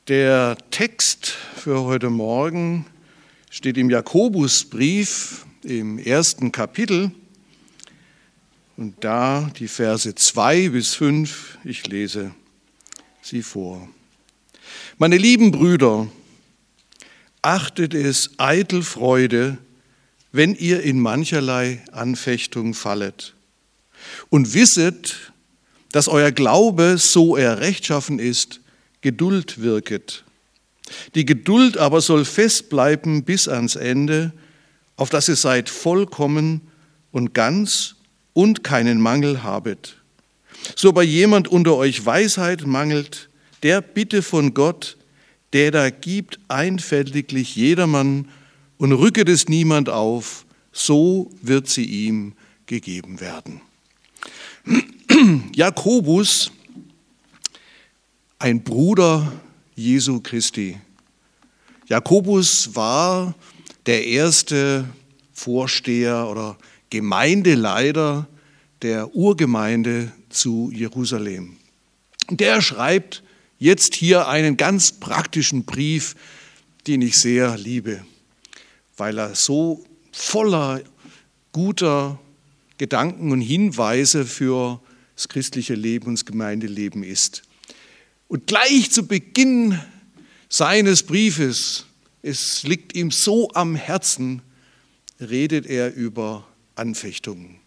Der Text für heute Morgen steht im Jakobusbrief im 1. Kapitel und da die Verse 2 bis 5, ich lese sie vor. Meine lieben Brüder, achtet es eitel Freude, wenn ihr in mancherlei Anfechtung fallet. Und wisset, dass euer Glaube, so er rechtschaffen ist, Geduld wirket. Die Geduld aber soll festbleiben bis ans Ende, auf dass ihr seid vollkommen und ganz und keinen Mangel habet. So bei jemand unter euch Weisheit mangelt, der bitte von Gott, der da gibt einfältiglich jedermann und rücket es niemand auf, so wird sie ihm gegeben werden. Jakobus, ein Bruder Jesu Christi. Jakobus war der erste Vorsteher oder Gemeindeleiter der Urgemeinde zu Jerusalem. Der schreibt jetzt hier einen ganz praktischen Brief, den ich sehr liebe, weil er so voller guter Gedanken und Hinweise für das christliche Leben und das Gemeindeleben ist. Und gleich zu Beginn seines Briefes, es liegt ihm so am Herzen, redet er über Anfechtungen.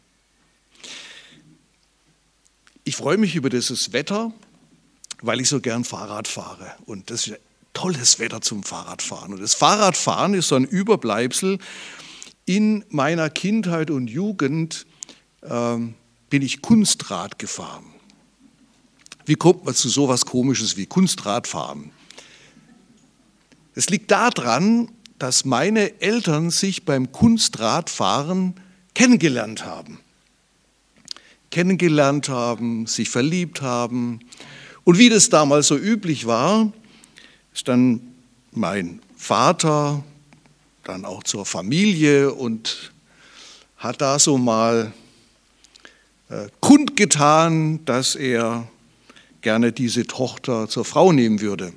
Ich freue mich über dieses Wetter, weil ich so gern Fahrrad fahre. Und das ist ein tolles Wetter zum Fahrradfahren. Und das Fahrradfahren ist so ein Überbleibsel. In meiner Kindheit und Jugend bin ich Kunstrad gefahren. Wie kommt man zu sowas Komisches wie Kunstradfahren? Es liegt daran, dass meine Eltern sich beim Kunstradfahren kennengelernt haben. Sich verliebt haben. Und wie das damals so üblich war, ist dann mein Vater dann auch zur Familie und hat da so mal kundgetan, dass er gerne diese Tochter zur Frau nehmen würde.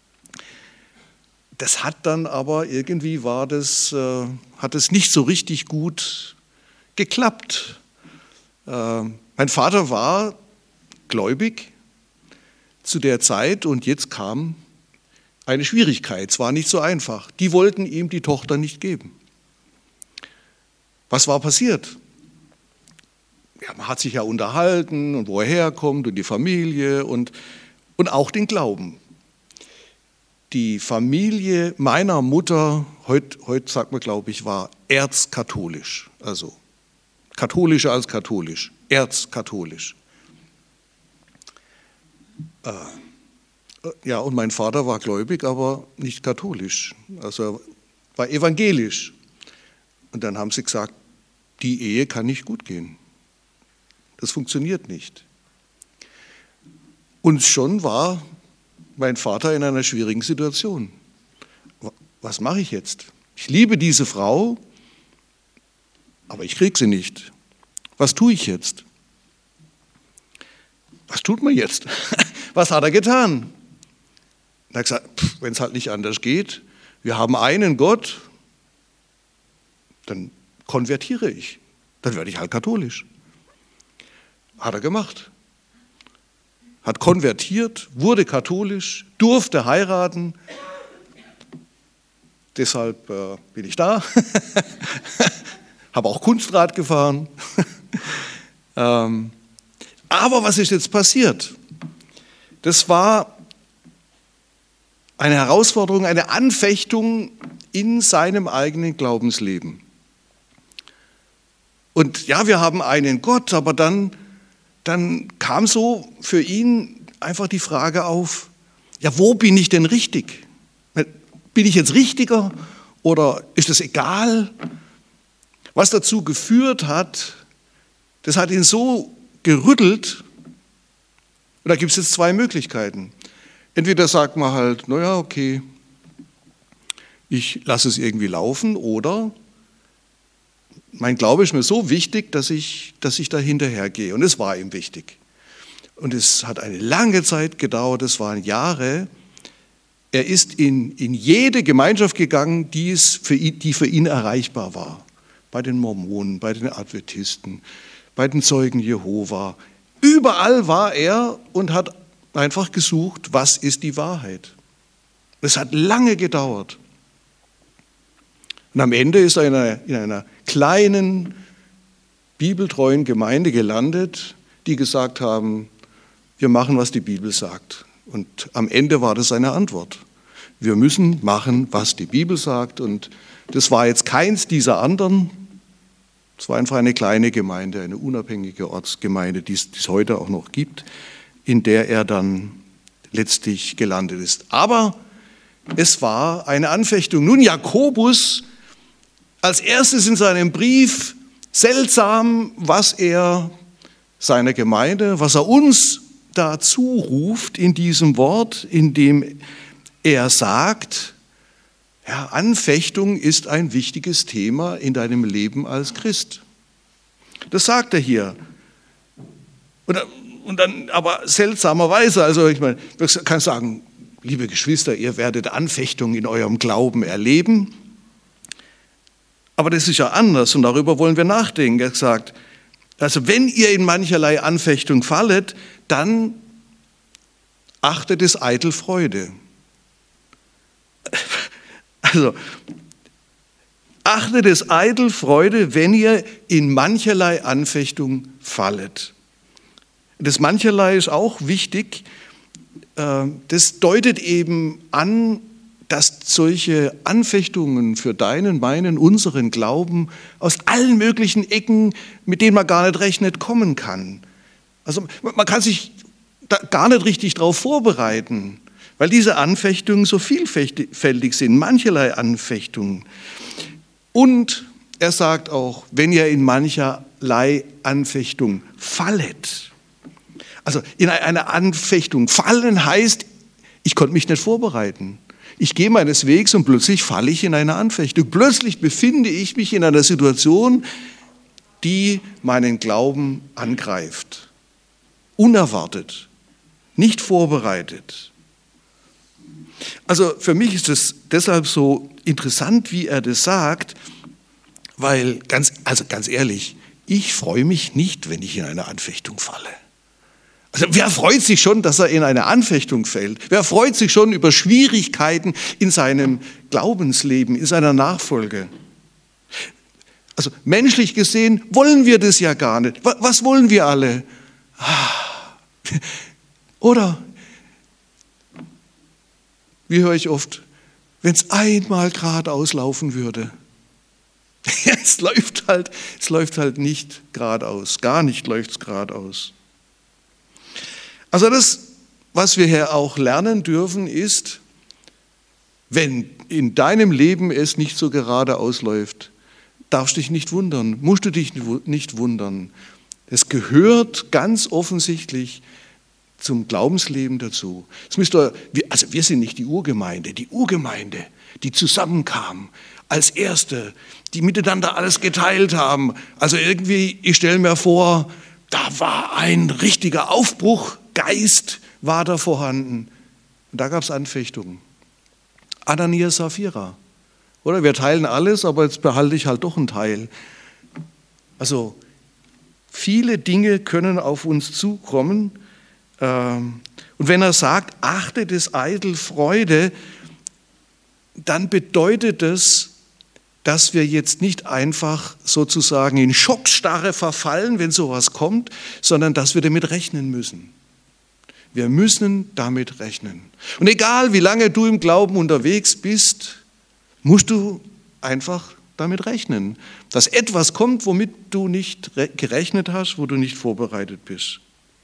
Das hat dann aber irgendwie hat es nicht so richtig gut geklappt. Mein Vater war gläubig zu der Zeit und jetzt kam eine Schwierigkeit. Es war nicht so einfach. Die wollten ihm die Tochter nicht geben. Was war passiert? Ja, man hat sich ja unterhalten und wo er herkommt und die Familie und auch den Glauben. Die Familie meiner Mutter, heute sagt man, glaube ich, war erzkatholisch, also katholischer als katholisch, erzkatholisch. Ja, und mein Vater war gläubig, aber nicht katholisch, also er war evangelisch. Und dann haben sie gesagt, die Ehe kann nicht gut gehen. Das funktioniert nicht. Und schon war mein Vater in einer schwierigen Situation. Was mache ich jetzt? Ich liebe diese Frau, aber ich kriege sie nicht. Was tue ich jetzt? Was tut man jetzt? Was hat er getan? Er hat gesagt, wenn es halt nicht anders geht, wir haben einen Gott, dann konvertiere ich. Dann werde ich halt katholisch. Hat er gemacht. Hat konvertiert, wurde katholisch, durfte heiraten. Deshalb bin ich da. Habe auch Kunstrad gefahren. Aber was ist jetzt passiert? Das war eine Herausforderung, eine Anfechtung in seinem eigenen Glaubensleben. Und ja, wir haben einen Gott, aber dann kam so für ihn einfach die Frage auf, ja, wo bin ich denn richtig? Bin ich jetzt richtiger oder ist das egal? Was dazu geführt hat, das hat ihn so gerüttelt. Und da gibt es jetzt zwei Möglichkeiten. Entweder sagt man halt, naja, okay, ich lasse es irgendwie laufen, oder mein Glaube ist mir so wichtig, dass ich da hinterhergehe. Und es war ihm wichtig. Und es hat eine lange Zeit gedauert, es waren Jahre, Er ist in jede Gemeinschaft gegangen, die für ihn erreichbar war. Bei den Mormonen, bei den Adventisten, bei den Zeugen Jehova. Überall war er und hat einfach gesucht, was ist die Wahrheit. Es hat lange gedauert. Und am Ende ist er in einer kleinen, bibeltreuen Gemeinde gelandet, die gesagt haben, wir machen, was die Bibel sagt. Und am Ende war das seine Antwort. Wir müssen machen, was die Bibel sagt. Und das war jetzt keins dieser anderen. Es war einfach eine kleine Gemeinde, eine unabhängige Ortsgemeinde, die es heute auch noch gibt, in der er dann letztlich gelandet ist. Aber es war eine Anfechtung. Nun, Jakobus als erstes in seinem Brief, seltsam, was er seiner Gemeinde, was er uns dazu ruft in diesem Wort, in dem er sagt, ja, Anfechtung ist ein wichtiges Thema in deinem Leben als Christ. Das sagt er hier. Und dann aber seltsamerweise, also ich meine, du kannst sagen, liebe Geschwister, ihr werdet Anfechtung in eurem Glauben erleben. Aber das ist ja anders und darüber wollen wir nachdenken. Er sagt, also wenn ihr in mancherlei Anfechtung fallet, dann achtet es eitel Freude. Also, achtet es eitel Freude, wenn ihr in mancherlei Anfechtung fallet. Das mancherlei ist auch wichtig. Das deutet eben an, dass solche Anfechtungen für deinen, meinen, unseren Glauben aus allen möglichen Ecken, mit denen man gar nicht rechnet, kommen kann. Also man kann sich da gar nicht richtig darauf vorbereiten, weil diese Anfechtungen so vielfältig sind, mancherlei Anfechtungen. Und er sagt auch, wenn ihr in mancherlei Anfechtung fallet. Also in einer Anfechtung fallen heißt, ich konnte mich nicht vorbereiten. Ich gehe meines Wegs und plötzlich falle ich in eine Anfechtung. Plötzlich befinde ich mich in einer Situation, die meinen Glauben angreift. Unerwartet, nicht vorbereitet. Also für mich ist es deshalb so interessant, wie er das sagt, weil ganz ehrlich, ich freue mich nicht, wenn ich in eine Anfechtung falle. Also wer freut sich schon, dass er in eine Anfechtung fällt? Wer freut sich schon über Schwierigkeiten in seinem Glaubensleben, in seiner Nachfolge? Also menschlich gesehen wollen wir das ja gar nicht. Was wollen wir alle? Oder, wie höre ich oft, wenn es einmal geradeaus laufen würde. Es läuft halt nicht geradeaus, gar nicht läuft es geradeaus. Also das, was wir hier auch lernen dürfen, ist, wenn in deinem Leben es nicht so geradeaus läuft, darfst du dich nicht wundern, musst du dich nicht wundern. Es gehört ganz offensichtlich zum Glaubensleben dazu. Wir sind nicht die Urgemeinde, die zusammenkam als Erste, die miteinander alles geteilt haben. Also irgendwie, ich stelle mir vor, da war ein richtiger Aufbruchgeist, war da vorhanden. Und da gab es Anfechtungen. Ananias, Sapphira. Oder wir teilen alles, aber jetzt behalte ich halt doch einen Teil. Also viele Dinge können auf uns zukommen. Und wenn er sagt, achtet es eitel Freude, dann bedeutet das, dass wir jetzt nicht einfach sozusagen in Schockstarre verfallen, wenn sowas kommt, sondern dass wir damit rechnen müssen. Wir müssen damit rechnen. Und egal, wie lange du im Glauben unterwegs bist, musst du einfach damit rechnen, dass etwas kommt, womit du nicht gerechnet hast, wo du nicht vorbereitet bist.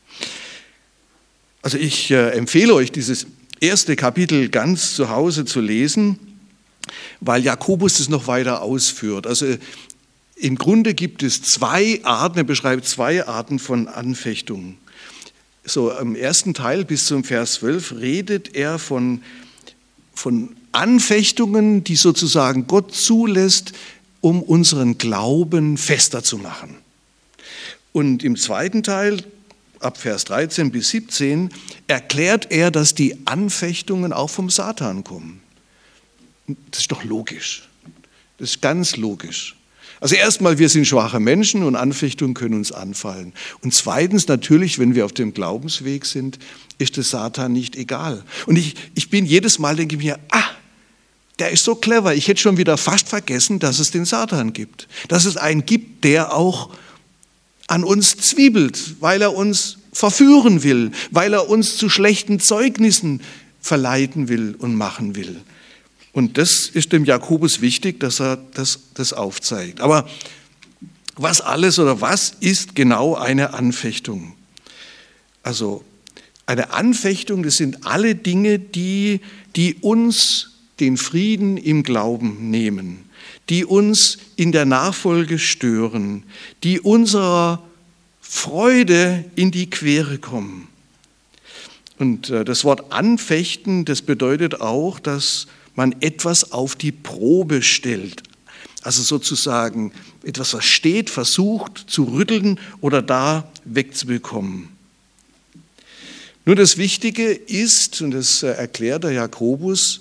Also ich empfehle euch, dieses erste Kapitel ganz zu Hause zu lesen, weil Jakobus es noch weiter ausführt. Also im Grunde gibt es er beschreibt zwei Arten von Anfechtungen. So im ersten Teil bis zum Vers 12 redet er von Anfechtungen, die sozusagen Gott zulässt, um unseren Glauben fester zu machen. Und im zweiten Teil ab Vers 13 bis 17, erklärt er, dass die Anfechtungen auch vom Satan kommen. Das ist doch logisch. Das ist ganz logisch. Also erstmal, wir sind schwache Menschen und Anfechtungen können uns anfallen. Und zweitens natürlich, wenn wir auf dem Glaubensweg sind, ist es Satan nicht egal. Und ich bin jedes Mal, denke ich mir, der ist so clever. Ich hätte schon wieder fast vergessen, dass es den Satan gibt. Dass es einen gibt, der auch an uns zwiebelt, weil er uns verführen will, weil er uns zu schlechten Zeugnissen verleiten will und machen will. Und das ist dem Jakobus wichtig, dass er das aufzeigt. Aber was ist genau eine Anfechtung? Also eine Anfechtung, das sind alle Dinge, die uns den Frieden im Glauben nehmen, die uns in der Nachfolge stören, die unserer Freude in die Quere kommen. Und das Wort anfechten, das bedeutet auch, dass man etwas auf die Probe stellt. Also sozusagen etwas, was steht, versucht zu rütteln oder da wegzubekommen. Nur das Wichtige ist, und das erklärt der Jakobus,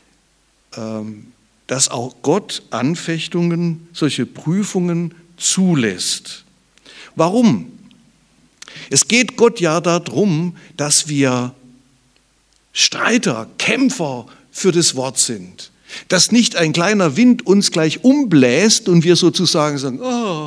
dass auch Gott Anfechtungen, solche Prüfungen zulässt. Warum? Es geht Gott ja darum, dass wir Streiter, Kämpfer für das Wort sind. Dass nicht ein kleiner Wind uns gleich umbläst und wir sozusagen sagen,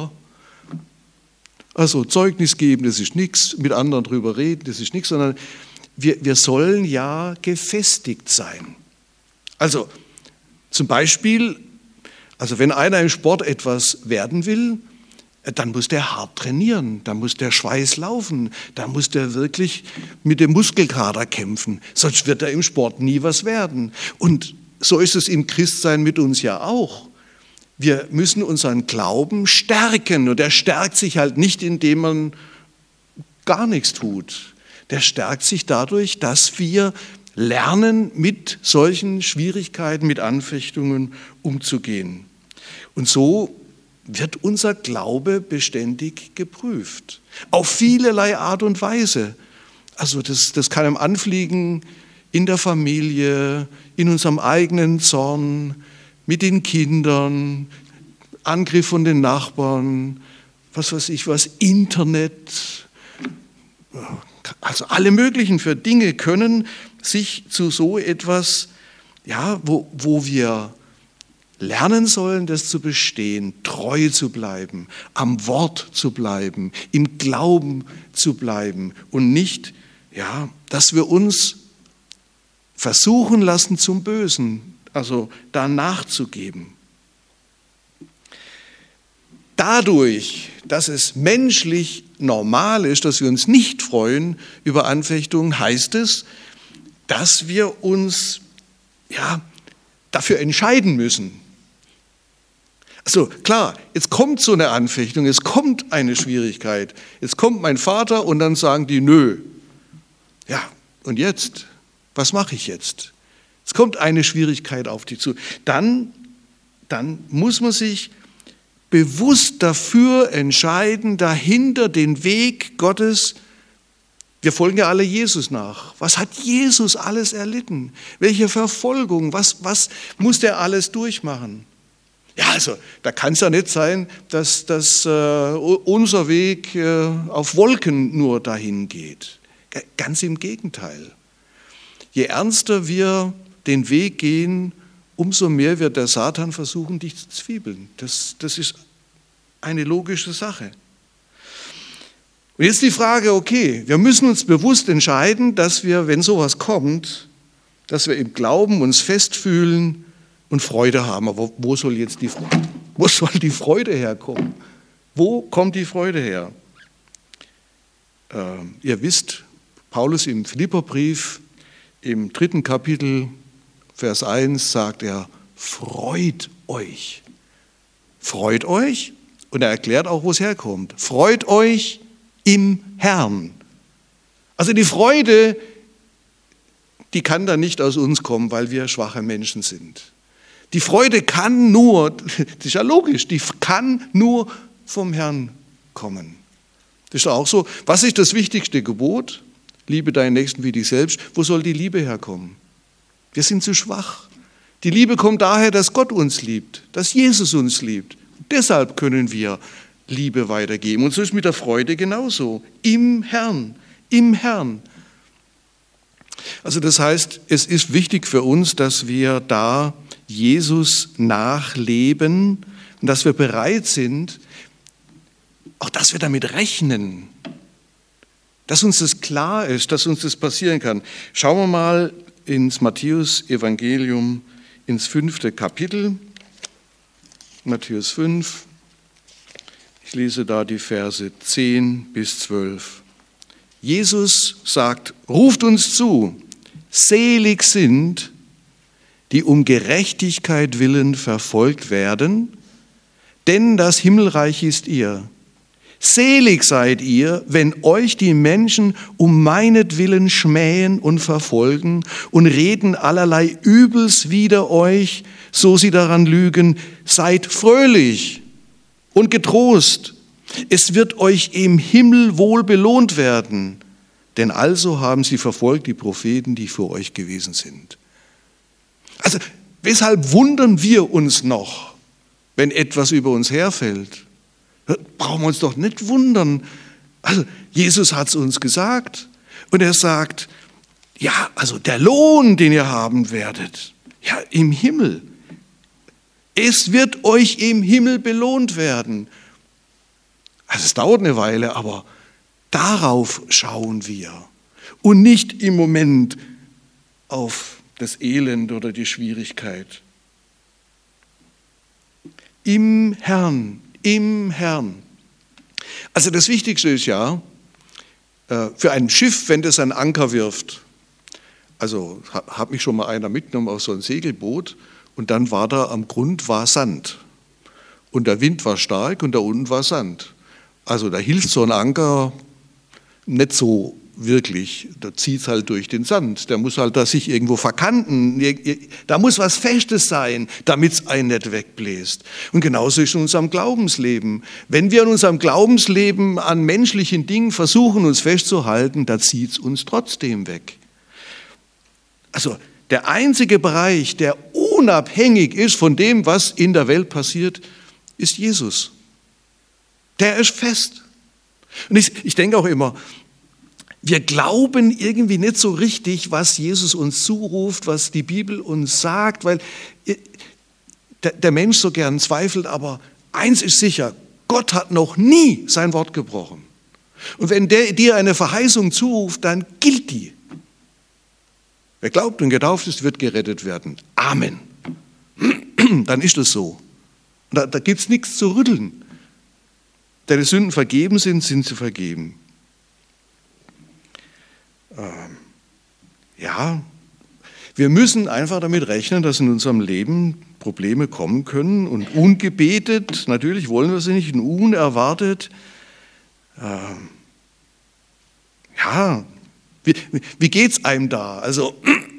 also Zeugnis geben, das ist nichts, mit anderen drüber reden, das ist nichts, sondern wir sollen ja gefestigt sein. Also zum Beispiel, also wenn einer im Sport etwas werden will, dann muss der hart trainieren, dann muss der Schweiß laufen, dann muss der wirklich mit dem Muskelkater kämpfen, sonst wird er im Sport nie was werden. Und so ist es im Christsein mit uns ja auch. Wir müssen unseren Glauben stärken und der stärkt sich halt nicht, indem man gar nichts tut. Der stärkt sich dadurch, dass wir lernen, mit solchen Schwierigkeiten, mit Anfechtungen umzugehen. Und so wird unser Glaube beständig geprüft. Auf vielerlei Art und Weise. Also das kann im Anfliegen in der Familie, in unserem eigenen Zorn, mit den Kindern, Angriff von den Nachbarn, was weiß ich was, Internet. Also alle möglichen für Dinge können sich zu so etwas, ja, wo wir lernen sollen, das zu bestehen, treu zu bleiben, am Wort zu bleiben, im Glauben zu bleiben und nicht, ja, dass wir uns versuchen lassen zum Bösen, also da nachzugeben. Dadurch, dass es menschlich normal ist, dass wir uns nicht freuen über Anfechtungen, heißt es, dass wir uns dafür entscheiden müssen. Also klar, jetzt kommt so eine Anfechtung, es kommt eine Schwierigkeit. Jetzt kommt mein Vater und dann sagen die, nö. Ja, und jetzt? Was mache ich jetzt? Es kommt eine Schwierigkeit auf dich zu. Dann muss man sich bewusst dafür entscheiden, dahinter den Weg Gottes. Wir folgen ja alle Jesus nach. Was hat Jesus alles erlitten? Welche Verfolgung? Was muss er alles durchmachen? Ja, also da kann es ja nicht sein, dass unser Weg auf Wolken nur dahin geht. Ganz im Gegenteil. Je ernster wir den Weg gehen, umso mehr wird der Satan versuchen, dich zu zwiebeln. Das ist eine logische Sache. Und jetzt die Frage, okay, wir müssen uns bewusst entscheiden, dass wir, wenn sowas kommt, dass wir im Glauben uns festfühlen und Freude haben. Aber wo soll die Freude herkommen? Wo kommt die Freude her? Ihr wisst, Paulus im Philipperbrief, im 3. Kapitel, Vers 1, sagt er, freut euch. Freut euch, und er erklärt auch, wo es herkommt. Freut euch im Herrn. Also die Freude, die kann dann nicht aus uns kommen, weil wir schwache Menschen sind. Die Freude kann nur, das ist ja logisch, die kann nur vom Herrn kommen. Das ist auch so. Was ist das wichtigste Gebot? Liebe deinen Nächsten wie dich selbst. Wo soll die Liebe herkommen? Wir sind zu schwach. Die Liebe kommt daher, dass Gott uns liebt, dass Jesus uns liebt. Deshalb können wir Liebe weitergeben. Und so ist mit der Freude genauso. Im Herrn, im Herrn. Also das heißt, es ist wichtig für uns, dass wir da Jesus nachleben und dass wir bereit sind, auch dass wir damit rechnen, dass uns das klar ist, dass uns das passieren kann. Schauen wir mal ins Matthäus-Evangelium, ins 5. Kapitel, Matthäus 5. Ich lese da die Verse 10 bis 12. Jesus sagt, ruft uns zu, selig sind, die um Gerechtigkeit willen verfolgt werden, denn das Himmelreich ist ihr. Selig seid ihr, wenn euch die Menschen um meinetwillen schmähen und verfolgen und reden allerlei Übels wider euch, so sie daran lügen. Seid fröhlich und getrost. Es wird euch im Himmel wohl belohnt werden, denn also haben sie verfolgt die Propheten, die vor euch gewesen sind. Also, weshalb wundern wir uns noch, wenn etwas über uns herfällt? Brauchen wir uns doch nicht wundern. Also, Jesus hat es uns gesagt. Und er sagt, ja, also der Lohn, den ihr haben werdet, ja, im Himmel. Es wird euch im Himmel belohnt werden. Also es dauert eine Weile, aber darauf schauen wir. Und nicht im Moment auf das Elend oder die Schwierigkeit. Im Herrn. Im Herrn. Also das Wichtigste ist ja, für ein Schiff, wenn das einen Anker wirft, also hat mich schon mal einer mitgenommen auf so ein Segelboot und dann war da am Grund war Sand und der Wind war stark und da unten war Sand. Also da hilft so ein Anker nicht so wirklich, da zieht es halt durch den Sand, der muss halt da sich irgendwo verkanten, da muss was Festes sein, damit es einen nicht wegbläst. Und genauso ist es in unserem Glaubensleben. Wenn wir in unserem Glaubensleben an menschlichen Dingen versuchen, uns festzuhalten, da zieht es uns trotzdem weg. Also der einzige Bereich, der unabhängig ist von dem, was in der Welt passiert, ist Jesus. Der ist fest. Und ich denke auch immer, wir glauben irgendwie nicht so richtig, was Jesus uns zuruft, was die Bibel uns sagt, weil der Mensch so gern zweifelt, aber eins ist sicher, Gott hat noch nie sein Wort gebrochen. Und wenn der dir eine Verheißung zuruft, dann gilt die. Wer glaubt und getauft ist, wird gerettet werden. Amen. Dann ist es so. Da gibt es nichts zu rütteln. Deine Sünden vergeben sind, sind sie vergeben. Ja, wir müssen einfach damit rechnen, dass in unserem Leben Probleme kommen können und ungebetet, natürlich wollen wir sie nicht, und unerwartet. Ja, wie geht es einem da? Also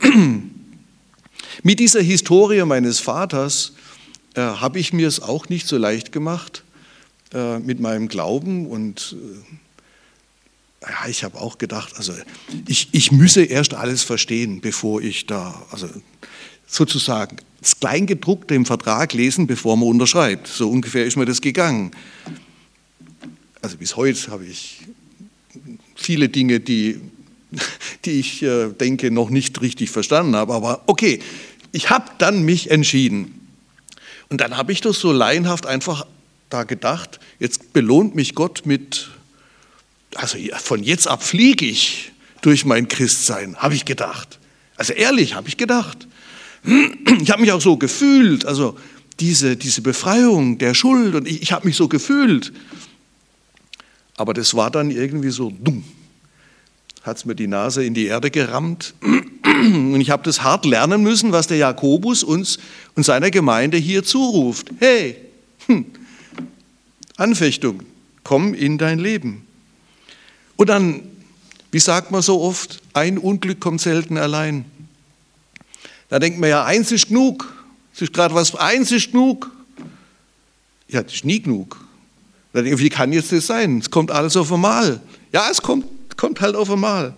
mit dieser Historie meines Vaters habe ich mir es auch nicht so leicht gemacht mit meinem Glauben und ja, ich habe auch gedacht, also ich müsse erst alles verstehen, bevor ich da, also sozusagen das Kleingedruckte im Vertrag lesen, bevor man unterschreibt. So ungefähr ist mir das gegangen. Also bis heute habe ich viele Dinge, die ich denke, noch nicht richtig verstanden habe. Aber okay, ich habe dann mich entschieden. Und dann habe ich das so laienhaft einfach da gedacht, jetzt belohnt mich Gott mit, also von jetzt ab fliege ich durch mein Christsein, habe ich gedacht. Also ehrlich, habe ich gedacht. Ich habe mich auch so gefühlt, also diese Befreiung der Schuld, und ich habe mich so gefühlt. Aber das war dann irgendwie so dumm. Hat es mir die Nase in die Erde gerammt. Und ich habe das hart lernen müssen, was der Jakobus uns und seiner Gemeinde hier zuruft. Hey, Anfechtung, komm in dein Leben. Und dann, wie sagt man so oft, ein Unglück kommt selten allein. Da denkt man ja, eins ist genug. Es ist gerade was, eins ist genug. Ja, das ist nie genug. Wie kann jetzt das sein? Es kommt alles auf einmal. Ja, es kommt halt auf einmal.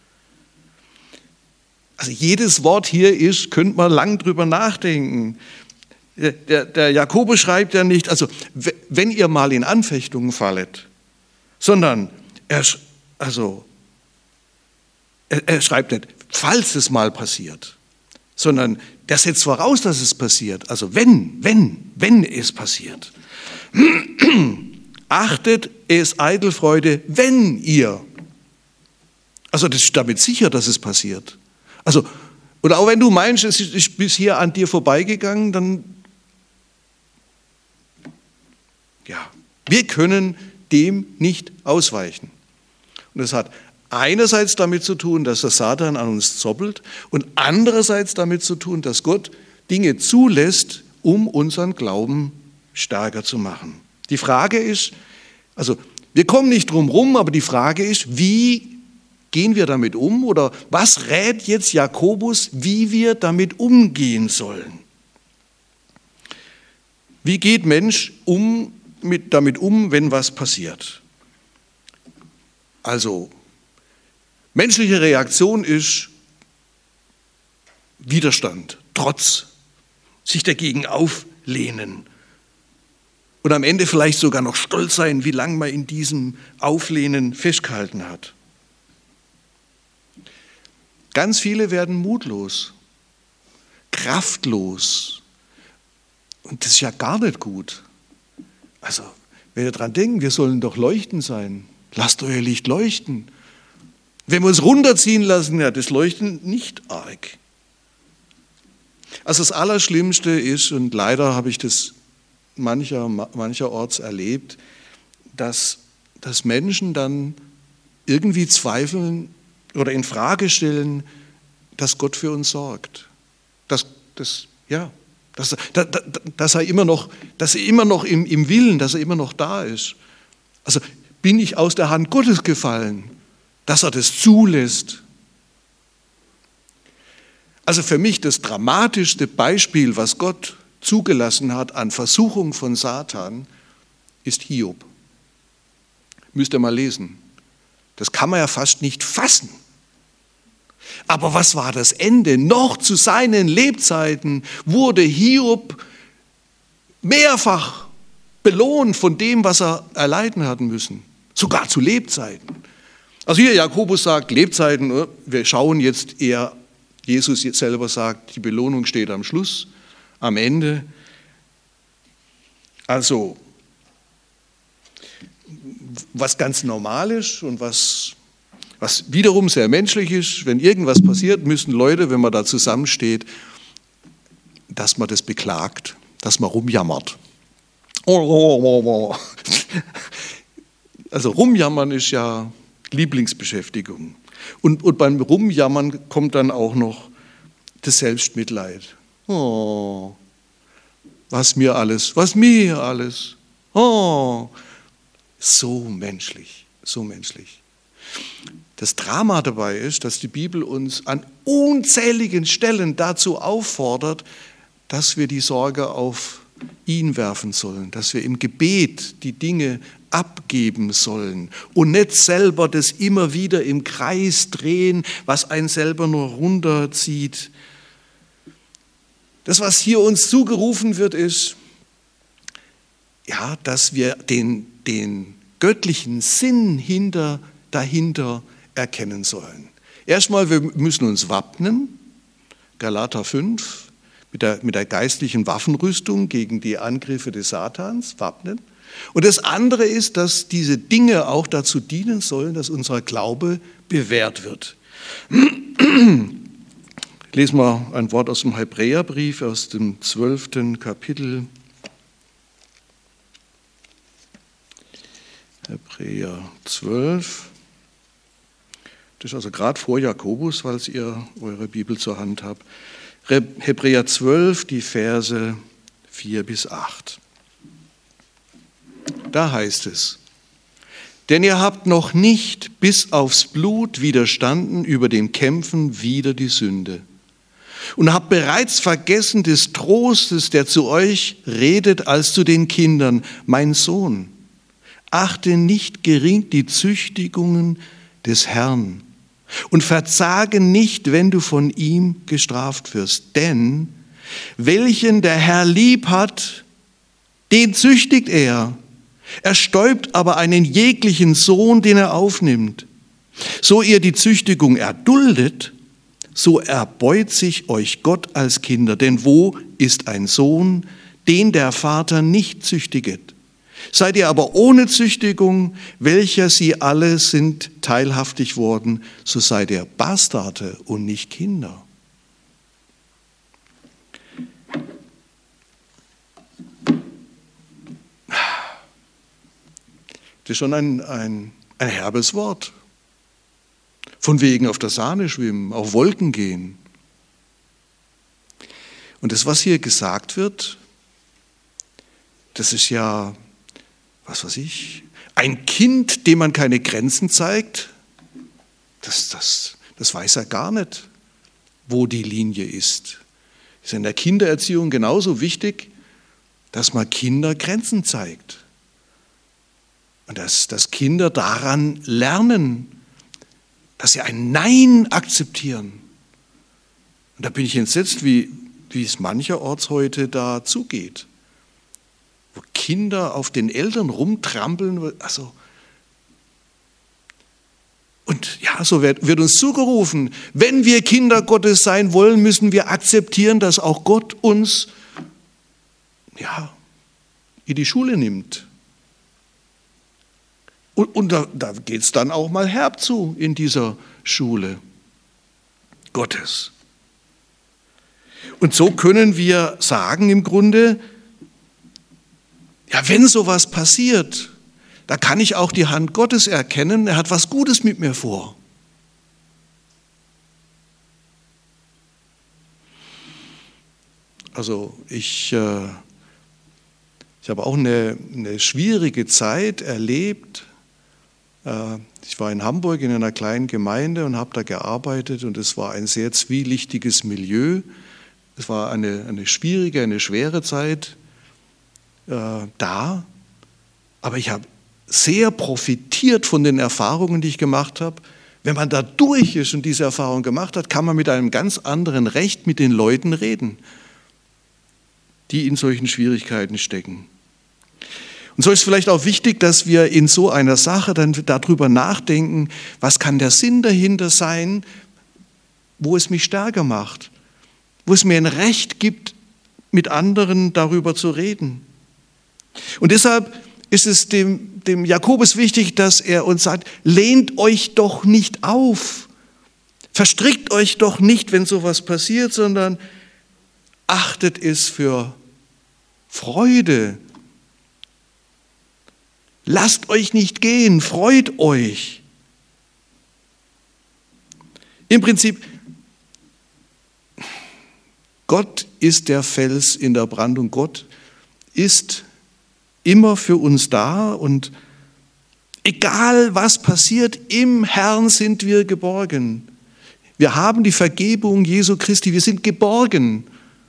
Also jedes Wort hier könnte man lang drüber nachdenken. Der Jakobus schreibt ja nicht, also wenn ihr mal in Anfechtungen fallet, sondern er schreibt nicht, falls es mal passiert, sondern der setzt voraus, dass es passiert. Also wenn es passiert. Achtet es eitel Freude, wenn ihr. Also das ist damit sicher, dass es passiert. Also, oder auch wenn du meinst, es ist bis hier an dir vorbeigegangen, dann, ja, wir können dem nicht ausweichen. Und das hat einerseits damit zu tun, dass der Satan an uns zoppelt und andererseits damit zu tun, dass Gott Dinge zulässt, um unseren Glauben stärker zu machen. Die Frage ist, also wir kommen nicht drum rum, aber die Frage ist, wie gehen wir damit um oder was rät jetzt Jakobus, wie wir damit umgehen sollen? Wie geht Mensch damit um, wenn was passiert? Also, menschliche Reaktion ist Widerstand, Trotz, sich dagegen auflehnen. Und am Ende vielleicht sogar noch stolz sein, wie lange man in diesem Auflehnen festgehalten hat. Ganz viele werden mutlos, kraftlos. Und das ist ja gar nicht gut. Also, wenn wir daran denken, wir sollen doch leuchten sein. Lasst euer Licht leuchten. Wenn wir uns runterziehen lassen, ja, das leuchtet nicht arg. Also das Allerschlimmste ist, und leider habe ich das mancherorts erlebt, dass Menschen dann irgendwie zweifeln oder in Frage stellen, dass Gott für uns sorgt. Dass er immer noch im Willen, dass er immer noch da ist. Also bin ich aus der Hand Gottes gefallen, dass er das zulässt. Also für mich das dramatischste Beispiel, was Gott zugelassen hat an Versuchung von Satan, ist Hiob. Müsst ihr mal lesen. Das kann man ja fast nicht fassen. Aber was war das Ende? Noch zu seinen Lebzeiten wurde Hiob mehrfach belohnt von dem, was er erleiden hatten müssen. Sogar zu Lebzeiten. Also hier Jakobus sagt, Lebzeiten, wir schauen jetzt eher, Jesus jetzt selber sagt, die Belohnung steht am Schluss, am Ende. Also, was ganz normal ist und was wiederum sehr menschlich ist, wenn irgendwas passiert, müssen Leute, wenn man da zusammensteht, dass man das beklagt, dass man rumjammert. Also rumjammern ist ja Lieblingsbeschäftigung. Und beim Rumjammern kommt dann auch noch das Selbstmitleid. Oh, was mir alles. Oh, so menschlich, so menschlich. Das Drama dabei ist, dass die Bibel uns an unzähligen Stellen dazu auffordert, dass wir die Sorge auf ihn werfen sollen, dass wir im Gebet die Dinge abgeben sollen und nicht selber das immer wieder im Kreis drehen, was einen selber nur runterzieht. Das, was hier uns zugerufen wird, ist, ja, dass wir den göttlichen Sinn dahinter erkennen sollen. Erstmal, wir müssen uns wappnen, Galater 5, mit der geistlichen Waffenrüstung gegen die Angriffe des Satans, wappnen. Und das andere ist, dass diese Dinge auch dazu dienen sollen, dass unser Glaube bewährt wird. Lesen wir ein Wort aus dem Hebräerbrief, aus dem 12. Kapitel. Hebräer 12. Das ist also gerade vor Jakobus, falls ihr eure Bibel zur Hand habt. Hebräer 12, die Verse 4 bis 8. Da heißt es: Denn ihr habt noch nicht bis aufs Blut widerstanden über dem Kämpfen wider die Sünde und habt bereits vergessen des Trostes, der zu euch redet als zu den Kindern: Mein Sohn, achte nicht gering die Züchtigungen des Herrn und verzage nicht, wenn du von ihm gestraft wirst. Denn welchen der Herr lieb hat, den züchtigt er. Er stäubt aber einen jeglichen Sohn, den er aufnimmt. So ihr die Züchtigung erduldet, so erbeut sich euch Gott als Kinder. Denn wo ist ein Sohn, den der Vater nicht züchtiget? Seid ihr aber ohne Züchtigung, welcher sie alle sind teilhaftig worden, so seid ihr Bastarde und nicht Kinder. Das ist schon ein herbes Wort. Von wegen auf der Sahne schwimmen, auf Wolken gehen. Und das, was hier gesagt wird, das ist ja, was weiß ich, ein Kind, dem man keine Grenzen zeigt, das weiß er gar nicht, wo die Linie ist. Es ist in der Kindererziehung genauso wichtig, dass man Kinder Grenzen zeigt. Und dass Kinder daran lernen, dass sie ein Nein akzeptieren. Und da bin ich entsetzt, wie es mancherorts heute da zugeht. Wo Kinder auf den Eltern rumtrampeln. Und ja, so wird uns zugerufen, wenn wir Kinder Gottes sein wollen, müssen wir akzeptieren, dass auch Gott uns in die Schule nimmt. Und da geht es dann auch mal herb zu in dieser Schule Gottes. Und so können wir sagen im Grunde, ja, wenn sowas passiert, da kann ich auch die Hand Gottes erkennen, er hat was Gutes mit mir vor. Also ich habe auch eine schwierige Zeit erlebt. Ich war in Hamburg in einer kleinen Gemeinde und habe da gearbeitet und es war ein sehr zwielichtiges Milieu. Es war eine schwierige, eine schwere Zeit da, aber ich habe sehr profitiert von den Erfahrungen, die ich gemacht habe. Wenn man da durch ist und diese Erfahrung gemacht hat, kann man mit einem ganz anderen Recht mit den Leuten reden, die in solchen Schwierigkeiten stecken. Und so ist vielleicht auch wichtig, dass wir in so einer Sache dann darüber nachdenken, was kann der Sinn dahinter sein, wo es mich stärker macht, wo es mir ein Recht gibt, mit anderen darüber zu reden. Und deshalb ist es dem Jakobus wichtig, dass er uns sagt, lehnt euch doch nicht auf, verstrickt euch doch nicht, wenn sowas passiert, sondern achtet es für Freude. Lasst euch nicht gehen, freut euch. Im Prinzip, Gott ist der Fels in der Brandung. Gott ist immer für uns da und egal was passiert, im Herrn sind wir geborgen. Wir haben die Vergebung Jesu Christi, wir sind geborgen.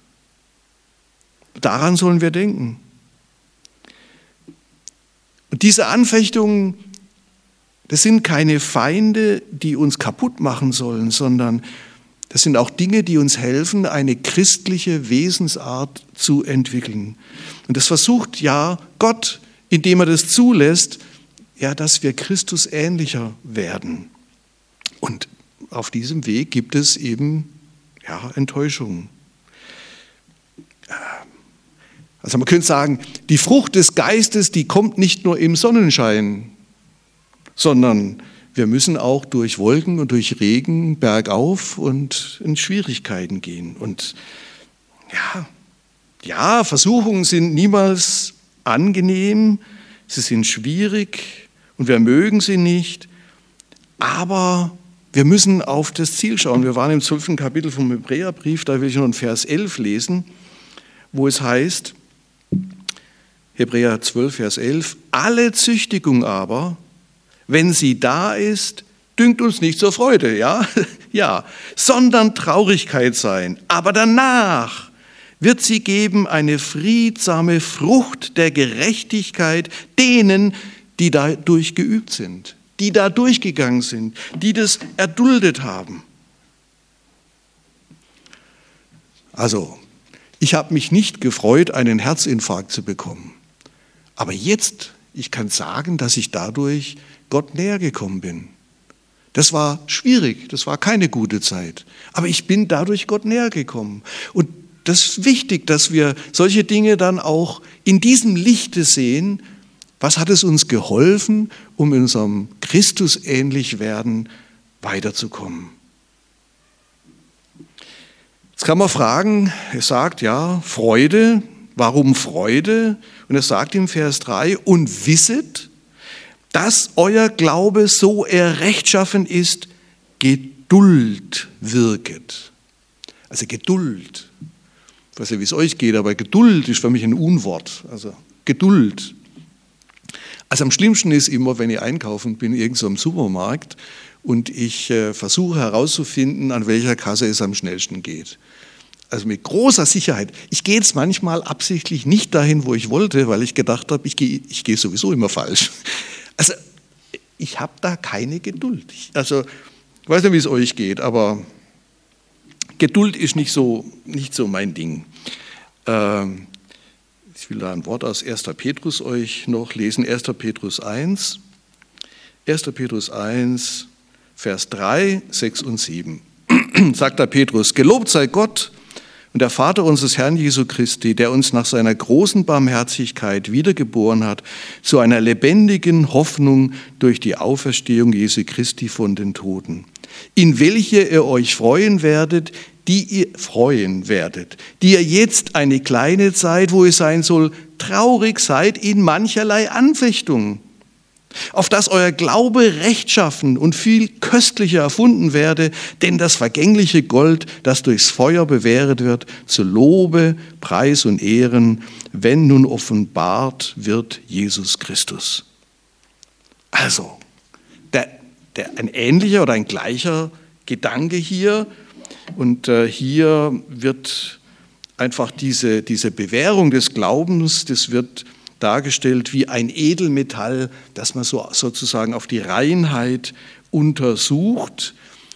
Daran sollen wir denken. Und diese Anfechtungen, das sind keine Feinde, die uns kaputt machen sollen, sondern das sind auch Dinge, die uns helfen, eine christliche Wesensart zu entwickeln. Und das versucht ja Gott, indem er das zulässt, ja, dass wir Christus ähnlicher werden. Und auf diesem Weg gibt es eben Enttäuschungen. Also man könnte sagen, die Frucht des Geistes, die kommt nicht nur im Sonnenschein, sondern wir müssen auch durch Wolken und durch Regen bergauf und in Schwierigkeiten gehen. Und Versuchungen sind niemals angenehm, sie sind schwierig und wir mögen sie nicht, aber wir müssen auf das Ziel schauen. Wir waren im 12. Kapitel vom Hebräerbrief, da will ich noch in Vers 11 lesen, wo es heißt, Hebräer 12, Vers 11, alle Züchtigung aber, wenn sie da ist, dünkt uns nicht zur Freude, sondern Traurigkeit sein. Aber danach wird sie geben eine friedsame Frucht der Gerechtigkeit denen, die dadurch geübt sind, die da durchgegangen sind, die das erduldet haben. Also, ich habe mich nicht gefreut, einen Herzinfarkt zu bekommen. Aber jetzt, ich kann sagen, dass ich dadurch Gott näher gekommen bin. Das war schwierig, das war keine gute Zeit. Aber ich bin dadurch Gott näher gekommen. Und das ist wichtig, dass wir solche Dinge dann auch in diesem Lichte sehen. Was hat es uns geholfen, um in unserem Christusähnlich-Werden weiterzukommen? Jetzt kann man fragen, er sagt ja, Freude, warum Freude? Und er sagt im Vers 3, und wisset, dass euer Glaube, so er rechtschaffen ist, Geduld wirket. Also Geduld. Ich weiß nicht, wie es euch geht, aber Geduld ist für mich ein Unwort. Also Geduld. Also am schlimmsten ist immer, wenn ich einkaufen bin, irgendwo im Supermarkt und ich versuche herauszufinden, an welcher Kasse es am schnellsten geht. Also mit großer Sicherheit. Ich gehe jetzt manchmal absichtlich nicht dahin, wo ich wollte, weil ich gedacht habe, ich gehe sowieso immer falsch. Also ich habe da keine Geduld. Ich weiß nicht, wie es euch geht, aber Geduld ist nicht so mein Ding. Ich will da ein Wort aus 1. Petrus euch noch lesen. 1. Petrus 1. 1. Petrus 1, Vers 3, 6 und 7. Sagt da Petrus, gelobt sei Gott und der Vater unseres Herrn Jesu Christi, der uns nach seiner großen Barmherzigkeit wiedergeboren hat, zu einer lebendigen Hoffnung durch die Auferstehung Jesu Christi von den Toten, in welche ihr euch freuen werdet, die ihr jetzt eine kleine Zeit, wo es sein soll, traurig seid in mancherlei Anfechtung, auf dass euer Glaube rechtschaffen und viel köstlicher erfunden werde, denn das vergängliche Gold, das durchs Feuer bewähret wird, zu Lobe, Preis und Ehren, wenn nun offenbart wird Jesus Christus. Also, ein ähnlicher oder ein gleicher Gedanke hier. Und hier wird einfach diese Bewährung des Glaubens, das wird dargestellt wie ein Edelmetall, das man sozusagen auf die Reinheit untersucht.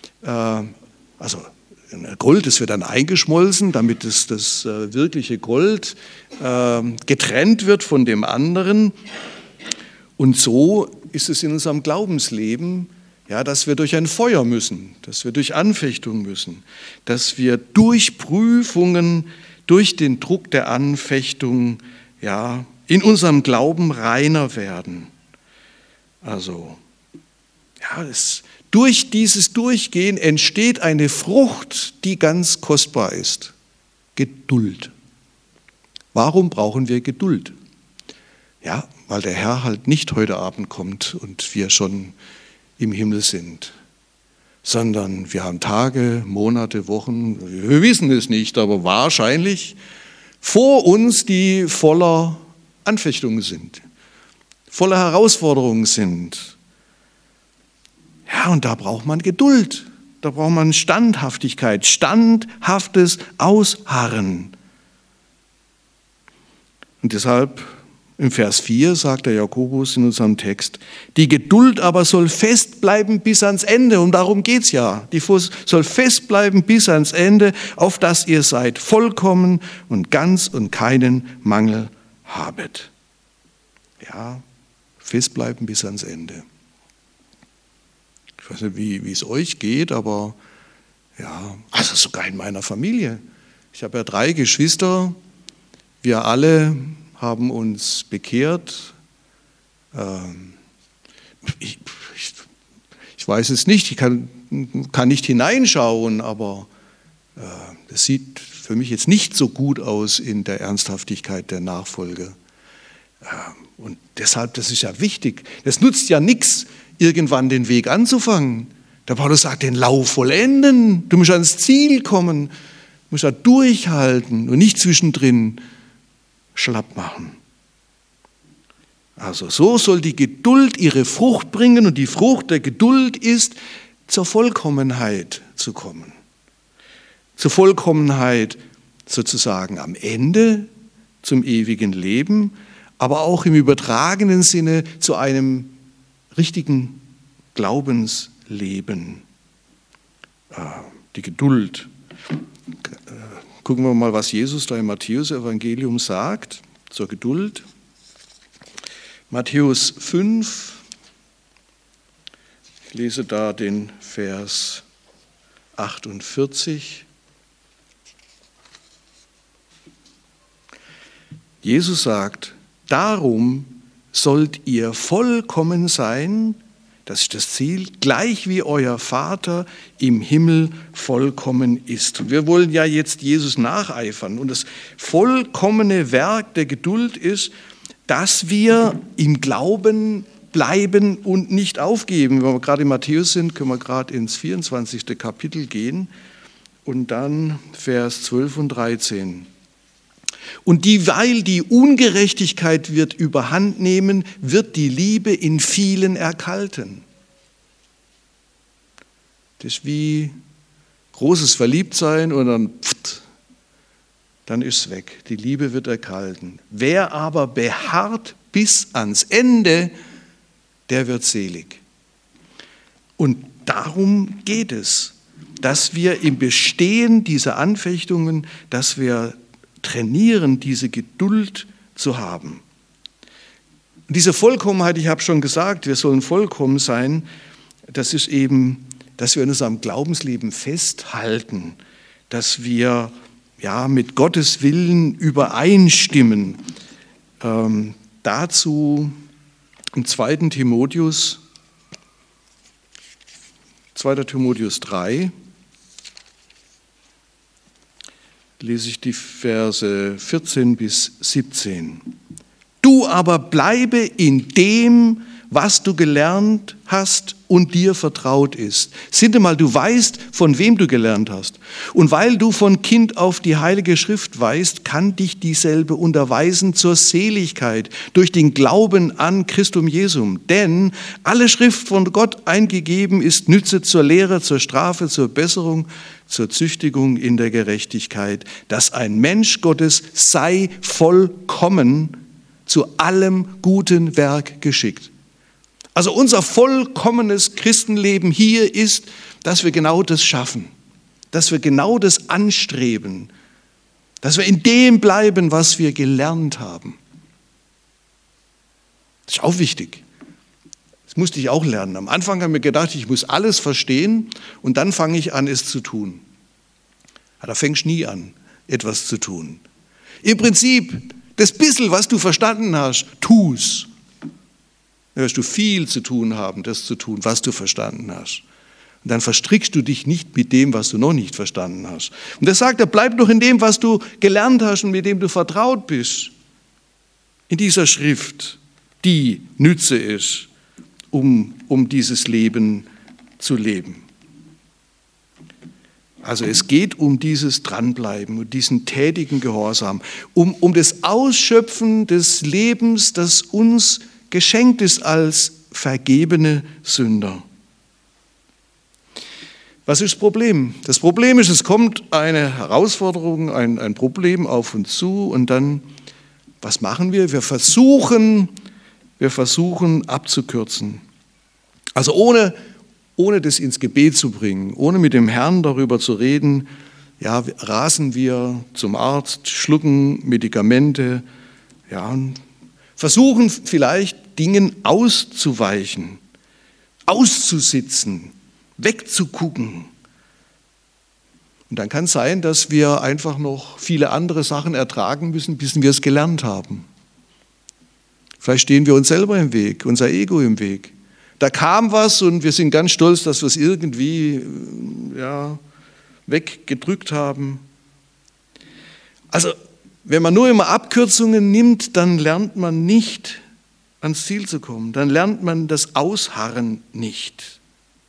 Also Gold, das wird dann eingeschmolzen, damit das wirkliche Gold getrennt wird von dem anderen. Und so ist es in unserem Glaubensleben, ja, dass wir durch ein Feuer müssen, dass wir durch Anfechtung müssen, dass wir durch Prüfungen, durch den Druck der Anfechtung, ja, in unserem Glauben reiner werden. Also, ja, durch dieses Durchgehen entsteht eine Frucht, die ganz kostbar ist. Geduld. Warum brauchen wir Geduld? Ja, weil der Herr halt nicht heute Abend kommt und wir schon im Himmel sind, sondern wir haben Tage, Monate, Wochen, wir wissen es nicht, aber wahrscheinlich vor uns, die voller Anfechtungen sind, voller Herausforderungen sind. Ja, und da braucht man Geduld, da braucht man Standhaftigkeit, standhaftes Ausharren. Und deshalb im Vers 4 sagt der Jakobus in unserem Text, die Geduld aber soll festbleiben bis ans Ende. Und darum geht es ja. Die soll festbleiben bis ans Ende, auf dass ihr seid vollkommen und ganz und keinen Mangel habet. Ja, festbleiben bis ans Ende. Ich weiß nicht, wie es euch geht, aber ja, also sogar in meiner Familie. Ich habe ja 3 Geschwister, wir alle haben uns bekehrt. Ich weiß es nicht, ich kann nicht hineinschauen, aber das sieht für mich jetzt nicht so gut aus in der Ernsthaftigkeit der Nachfolge. Und deshalb, das ist ja wichtig. Das nutzt ja nichts, irgendwann den Weg anzufangen. Der Paulus sagt, den Lauf vollenden. Du musst ans Ziel kommen, du musst da durchhalten und nicht zwischendrin schlapp machen. Also so soll die Geduld ihre Frucht bringen und die Frucht der Geduld ist, zur Vollkommenheit zu kommen. Zur Vollkommenheit sozusagen am Ende, zum ewigen Leben, aber auch im übertragenen Sinne zu einem richtigen Glaubensleben. Die Geduld. Gucken wir mal, was Jesus da im Matthäus-Evangelium sagt zur Geduld. Matthäus 5, ich lese da den Vers 48. Jesus sagt, darum sollt ihr vollkommen sein, das ist das Ziel, gleich wie euer Vater im Himmel vollkommen ist. Und wir wollen ja jetzt Jesus nacheifern. Und das vollkommene Werk der Geduld ist, dass wir im Glauben bleiben und nicht aufgeben. Wenn wir gerade in Matthäus sind, können wir gerade ins 24. Kapitel gehen und dann Vers 12 und 13. Und dieweil die Ungerechtigkeit wird überhand nehmen, wird die Liebe in vielen erkalten. Das ist wie großes Verliebtsein und dann ist es weg. Die Liebe wird erkalten. Wer aber beharrt bis ans Ende, der wird selig. Und darum geht es, dass wir im Bestehen dieser Anfechtungen, dass wir trainieren, diese Geduld zu haben. Und diese Vollkommenheit, ich habe schon gesagt, wir sollen vollkommen sein, das ist eben, dass wir in unserem Glaubensleben festhalten, dass wir mit Gottes Willen übereinstimmen. Dazu im 2. Timotheus 3, lese ich die Verse 14 bis 17. Du aber bleibe in dem, was du gelernt hast und dir vertraut ist. Sintemal, du weißt, von wem du gelernt hast. Und weil du von Kind auf die Heilige Schrift weißt, kann dich dieselbe unterweisen zur Seligkeit durch den Glauben an Christum Jesum. Denn alle Schrift von Gott eingegeben ist Nütze zur Lehre, zur Strafe, zur Besserung, zur Züchtigung in der Gerechtigkeit, dass ein Mensch Gottes sei vollkommen, zu allem guten Werk geschickt. Also unser vollkommenes Christenleben hier ist, dass wir genau das schaffen, dass wir genau das anstreben, dass wir in dem bleiben, was wir gelernt haben. Das ist auch wichtig. Das musste ich auch lernen. Am Anfang haben wir gedacht, ich muss alles verstehen und dann fange ich an, es zu tun. Ja, da fängst du nie an, etwas zu tun. Im Prinzip, das bisschen, was du verstanden hast, tu's. Da wirst du viel zu tun haben, das zu tun, was du verstanden hast. Und dann verstrickst du dich nicht mit dem, was du noch nicht verstanden hast. Und das sagt er, bleib doch in dem, was du gelernt hast und mit dem du vertraut bist. In dieser Schrift, die Nütze ist, um dieses Leben zu leben. Also es geht um dieses Dranbleiben und diesen tätigen Gehorsam, um das Ausschöpfen des Lebens, das uns geschenkt ist als vergebene Sünder. Was ist das Problem? Das Problem ist, es kommt eine Herausforderung, ein Problem auf uns zu und dann, was machen wir? Wir versuchen abzukürzen. Also ohne das ins Gebet zu bringen, ohne mit dem Herrn darüber zu reden, rasen wir zum Arzt, schlucken Medikamente, und versuchen vielleicht Dingen auszuweichen, auszusitzen, wegzugucken. Und dann kann es sein, dass wir einfach noch viele andere Sachen ertragen müssen, bis wir es gelernt haben. Vielleicht stehen wir uns selber im Weg, unser Ego im Weg. Da kam was und wir sind ganz stolz, dass wir es irgendwie weggedrückt haben. Also wenn man nur immer Abkürzungen nimmt, dann lernt man nicht ans Ziel zu kommen. Dann lernt man das Ausharren nicht.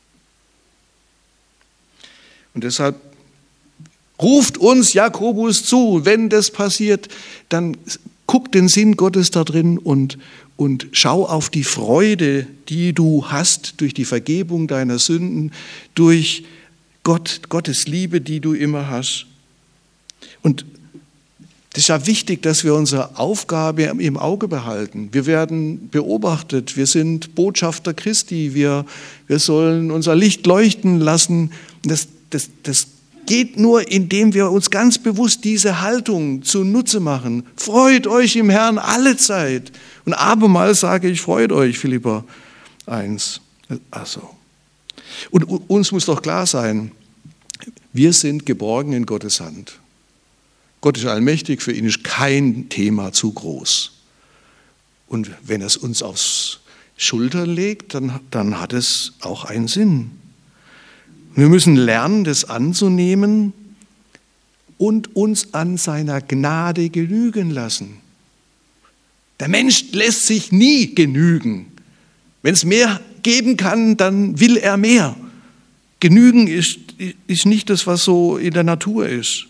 Und deshalb ruft uns Jakobus zu, wenn das passiert, dann guck den Sinn Gottes da drin und schau auf die Freude, die du hast durch die Vergebung deiner Sünden, durch Gottes Liebe, die du immer hast. Und Das ist ja wichtig, dass wir unsere Aufgabe im Auge behalten. Wir werden beobachtet, wir sind Botschafter Christi, wir sollen unser Licht leuchten lassen. Das geht nur, indem wir uns ganz bewusst diese Haltung zunutze machen. Freut euch im Herrn alle Zeit. Und abermals sage ich, freut euch, Philipper 1. Also. Und uns muss doch klar sein, wir sind geborgen in Gottes Hand. Gott ist allmächtig, für ihn ist kein Thema zu groß. Und wenn er es uns aufs Schultern legt, dann hat es auch einen Sinn. Wir müssen lernen, das anzunehmen und uns an seiner Gnade genügen lassen. Der Mensch lässt sich nie genügen. Wenn es mehr geben kann, dann will er mehr. Genügen ist nicht das, was so in der Natur ist.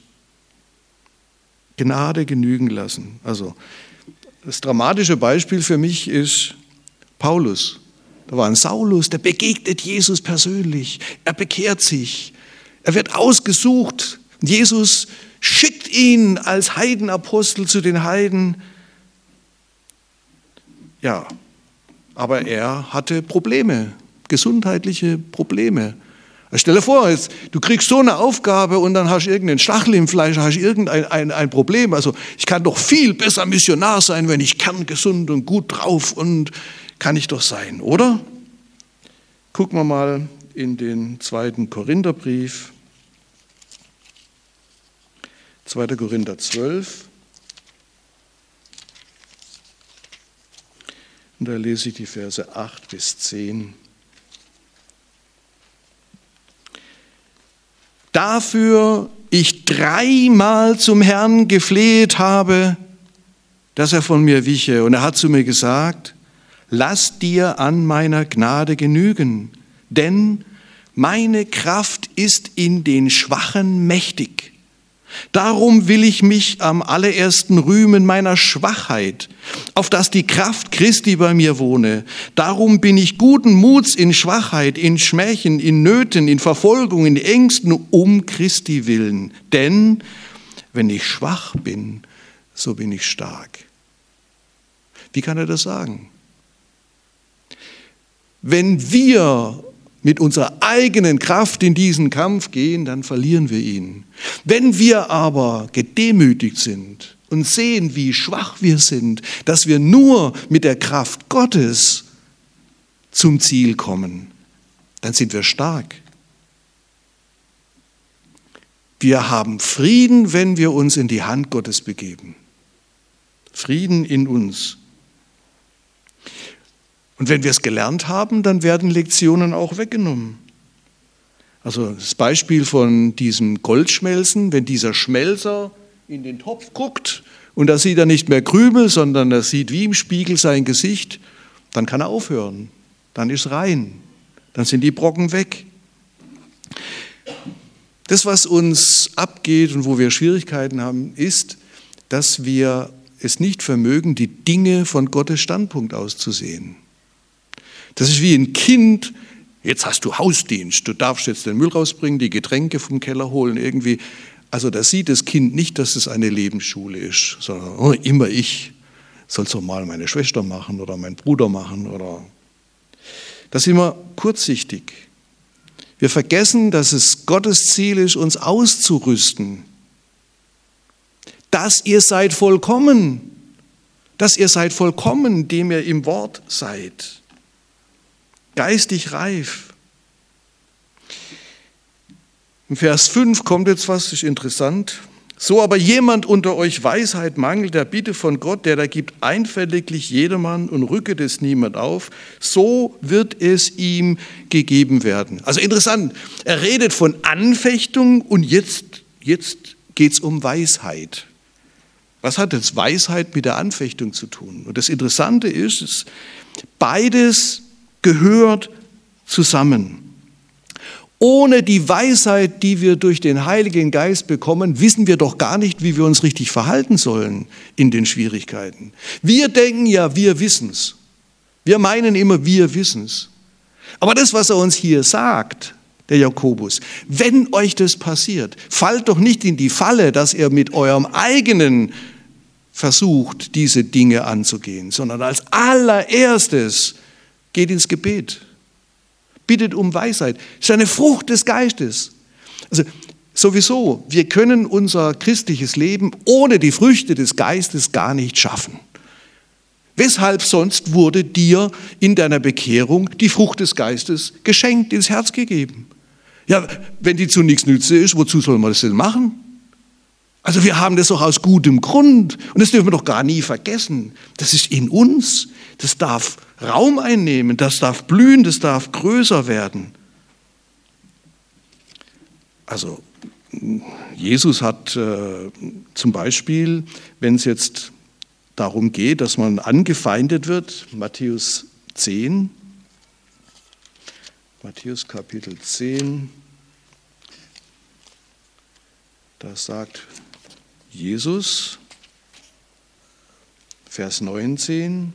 Gnade genügen lassen. Also das dramatische Beispiel für mich ist Paulus. Da war ein Saulus, der begegnet Jesus persönlich. Er bekehrt sich. Er wird ausgesucht. Jesus schickt ihn als Heidenapostel zu den Heiden. Ja, aber er hatte Probleme, gesundheitliche Probleme. Stell dir vor, du kriegst so eine Aufgabe und dann hast du irgendeinen Stachel im Fleisch, hast du irgendein Problem. Also ich kann doch viel besser Missionar sein, wenn ich kerngesund und gut drauf und kann ich doch sein, oder? Gucken wir mal in den 2. Korintherbrief, 2. Korinther 12. Und da lese ich die Verse 8 bis 10. Dafür ich 3-mal zum Herrn gefleht habe, dass er von mir wiche. Und er hat zu mir gesagt, lass dir an meiner Gnade genügen, denn meine Kraft ist in den Schwachen mächtig. Darum will ich mich am allerersten rühmen meiner Schwachheit, auf dass die Kraft Christi bei mir wohne. Darum bin ich guten Muts in Schwachheit, in Schmächen, in Nöten, in Verfolgung, in Ängsten um Christi willen. Denn wenn ich schwach bin, so bin ich stark. Wie kann er das sagen? Wenn wir mit unserer eigenen Kraft in diesen Kampf gehen, dann verlieren wir ihn. Wenn wir aber gedemütigt sind und sehen, wie schwach wir sind, dass wir nur mit der Kraft Gottes zum Ziel kommen, dann sind wir stark. Wir haben Frieden, wenn wir uns in die Hand Gottes begeben. Frieden in uns. Und wenn wir es gelernt haben, dann werden Lektionen auch weggenommen. Also das Beispiel von diesem Goldschmelzen, wenn dieser Schmelzer in den Topf guckt und da sieht er nicht mehr Krümel, sondern er sieht wie im Spiegel sein Gesicht, dann kann er aufhören. Dann ist rein. Dann sind die Brocken weg. Das, was uns abgeht und wo wir Schwierigkeiten haben, ist, dass wir es nicht vermögen, die Dinge von Gottes Standpunkt aus zu sehen. Das ist wie ein Kind, jetzt hast du Hausdienst, du darfst jetzt den Müll rausbringen, die Getränke vom Keller holen irgendwie. Also da sieht das Kind nicht, dass es eine Lebensschule ist, sondern immer ich soll es doch mal meine Schwester machen oder mein Bruder machen. Das ist immer kurzsichtig. Wir vergessen, dass es Gottes Ziel ist, uns auszurüsten. Dass ihr seid vollkommen, indem ihr im Wort seid. Geistig reif. Im Vers 5 kommt jetzt was, das ist interessant. So aber jemand unter euch Weisheit mangelt, der bitte von Gott, der da gibt einfältiglich jedermann und rücket es niemand auf, so wird es ihm gegeben werden. Also interessant, er redet von Anfechtung und jetzt geht es um Weisheit. Was hat jetzt Weisheit mit der Anfechtung zu tun? Und das Interessante ist, beides gehört zusammen. Ohne die Weisheit, die wir durch den Heiligen Geist bekommen, wissen wir doch gar nicht, wie wir uns richtig verhalten sollen in den Schwierigkeiten. Wir denken ja, wir wissen's. Wir meinen immer, wir wissen's. Aber das, was er uns hier sagt, der Jakobus. Wenn euch das passiert, fallt doch nicht in die Falle, dass ihr mit eurem eigenen versucht, diese Dinge anzugehen, sondern als allererstes geht ins Gebet. Bittet um Weisheit. Das ist eine Frucht des Geistes. Also sowieso, wir können unser christliches Leben ohne die Früchte des Geistes gar nicht schaffen. Weshalb sonst wurde dir in deiner Bekehrung die Frucht des Geistes geschenkt, ins Herz gegeben? Ja, wenn die zu nichts nütze ist, wozu soll man das denn machen? Also wir haben das doch aus gutem Grund und das dürfen wir doch gar nie vergessen. Das ist in uns, das darf Raum einnehmen, das darf blühen, das darf größer werden. Also Jesus hat zum Beispiel, wenn es jetzt darum geht, dass man angefeindet wird, Matthäus Kapitel 10, da sagt Jesus, Vers 19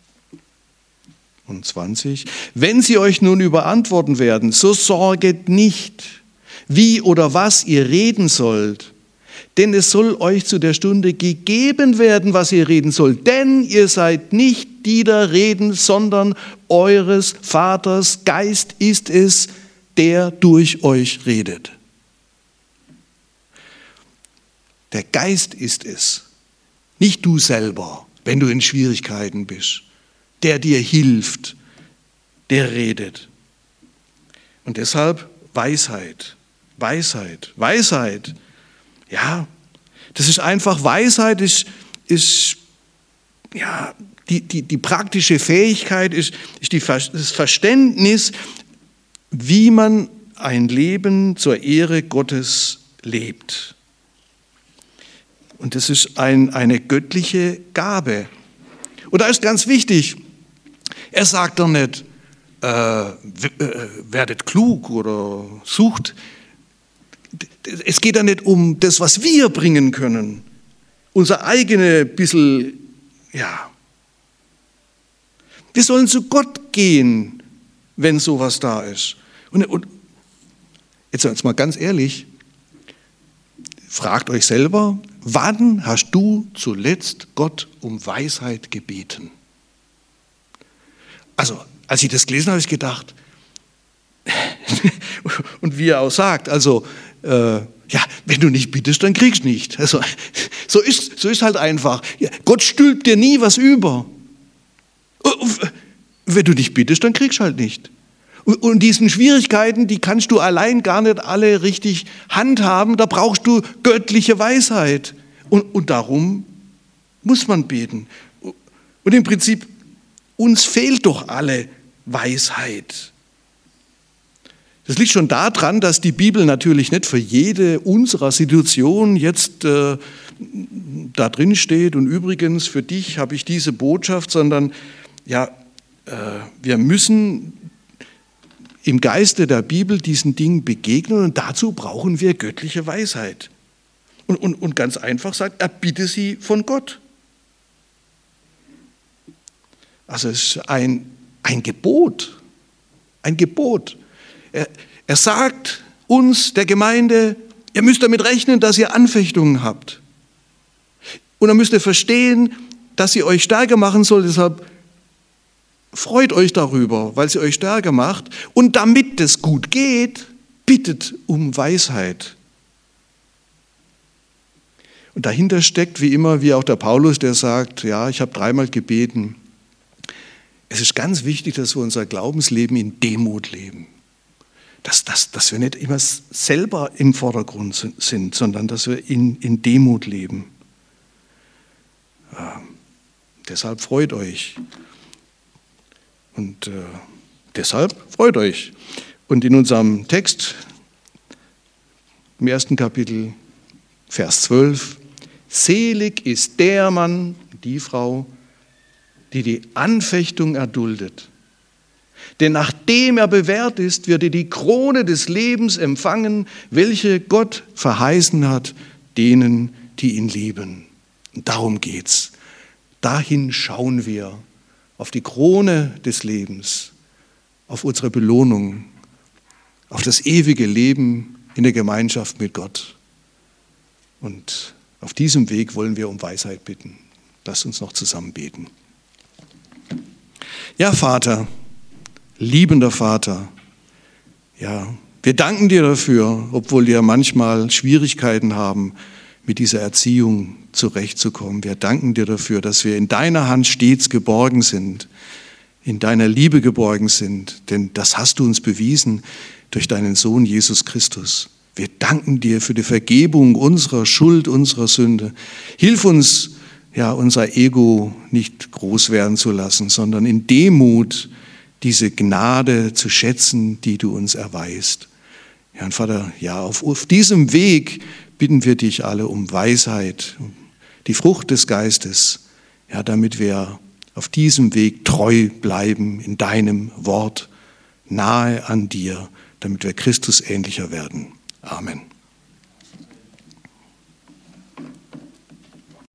und 20, wenn sie euch nun überantworten werden, so sorget nicht, wie oder was ihr reden sollt, denn es soll euch zu der Stunde gegeben werden, was ihr reden sollt, denn ihr seid nicht die da reden, sondern eures Vaters Geist ist es, der durch euch redet. Der Geist ist es, nicht du selber, wenn du in Schwierigkeiten bist, der dir hilft, der redet. Und deshalb Weisheit. Ja, das ist einfach Weisheit, ist ja, die praktische Fähigkeit, ist das Verständnis, wie man ein Leben zur Ehre Gottes lebt. Und das ist eine göttliche Gabe. Und da ist ganz wichtig, er sagt doch nicht, werdet klug oder sucht. Es geht ja nicht um das, was wir bringen können. Unser eigene bisschen, ja. Wir sollen zu Gott gehen, wenn sowas da ist. Und jetzt mal ganz ehrlich, fragt euch selber, wann hast du zuletzt Gott um Weisheit gebeten? Also, als ich das gelesen habe, habe ich gedacht, und wie er auch sagt, also, ja, wenn du nicht bittest, dann kriegst du nicht. Also, so ist halt einfach. Ja, Gott stülpt dir nie was über. Wenn du nicht bittest, dann kriegst du halt nicht. Und diesen Schwierigkeiten, die kannst du allein gar nicht alle richtig handhaben, da brauchst du göttliche Weisheit. Und darum muss man beten. Und im Prinzip, uns fehlt doch alle Weisheit. Das liegt schon daran, dass die Bibel natürlich nicht für jede unserer Situationen jetzt da drin steht und übrigens für dich habe ich diese Botschaft, sondern ja, wir müssen im Geiste der Bibel diesen Dingen begegnen und dazu brauchen wir göttliche Weisheit. Und ganz einfach sagt, erbitte sie von Gott. Also es ist ein Gebot, ein Gebot. Er sagt uns, der Gemeinde, ihr müsst damit rechnen, dass ihr Anfechtungen habt. Und dann müsst ihr verstehen, dass sie euch stärker machen soll, deshalb freut euch darüber, weil sie euch stärker macht. Und damit es gut geht, bittet um Weisheit. Und dahinter steckt wie immer, wie auch der Paulus, der sagt, ja, ich habe 3-mal gebeten. Es ist ganz wichtig, dass wir unser Glaubensleben in Demut leben. Dass wir nicht immer selber im Vordergrund sind, sondern dass wir in Demut leben. Deshalb freut euch. Und deshalb freut euch. Und in unserem Text, im 1. Kapitel, Vers 12, selig ist der Mann, die Frau, die die Anfechtung erduldet. Denn nachdem er bewährt ist, wird er die Krone des Lebens empfangen, welche Gott verheißen hat, denen, die ihn lieben. Und darum geht's. Dahin schauen wir, auf die Krone des Lebens, auf unsere Belohnung, auf das ewige Leben in der Gemeinschaft mit Gott. Und auf diesem Weg wollen wir um Weisheit bitten. Lasst uns noch zusammen beten. Ja, Vater, liebender Vater, ja, wir danken dir dafür, obwohl wir manchmal Schwierigkeiten haben, mit dieser Erziehung zurechtzukommen. Wir danken dir dafür, dass wir in deiner Hand stets geborgen sind, in deiner Liebe geborgen sind, denn das hast du uns bewiesen durch deinen Sohn Jesus Christus. Wir danken dir für die Vergebung unserer Schuld, unserer Sünde. Hilf uns, ja, unser Ego nicht groß werden zu lassen, sondern in Demut diese Gnade zu schätzen, die du uns erweist. Ja, und Vater, ja, auf diesem Weg bitten wir dich alle um Weisheit, um die Frucht des Geistes, ja, damit wir auf diesem Weg treu bleiben in deinem Wort, nahe an dir, damit wir Christus ähnlicher werden. Amen.